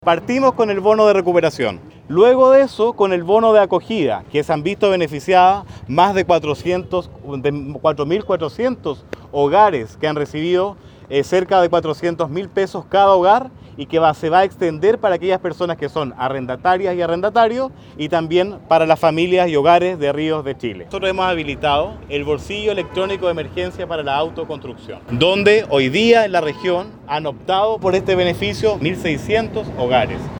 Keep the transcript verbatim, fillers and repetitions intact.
Partimos con el bono de recuperación. Luego de eso, con el bono de acogida, que se han visto beneficiadas más de cuatrocientos, de cuatro mil cuatrocientos hogares que han recibido eh, cerca de cuatrocientos mil pesos cada hogar y que va, se va a extender para aquellas personas que son arrendatarias y arrendatarios y también para las familias y hogares de Ríos de Chile. Nosotros hemos habilitado el bolsillo electrónico de emergencia para la autoconstrucción, donde hoy día en la región han optado por este beneficio mil seiscientos hogares.